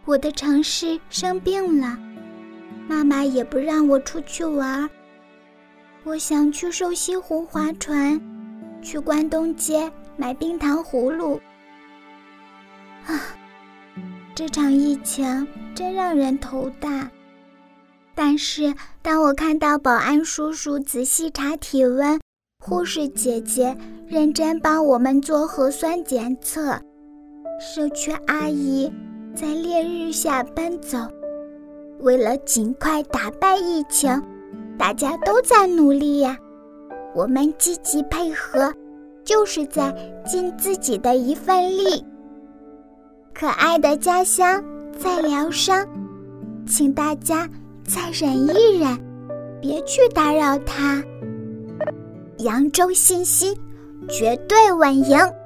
我的城市生病了，妈妈也不让我出去玩。我想去瘦西湖划船，去关东街买冰糖葫芦。这场疫情真让人头大。但是当我看到保安叔叔仔细查体温，护士姐姐认真帮我们做核酸检测，社区阿姨在烈日下奔走，为了尽快打败疫情，大家都在努力呀。我们积极配合，就是在尽自己的一份力。可爱的家乡在疗伤，请大家再忍一忍，别去打扰它。扬州信息绝对稳赢。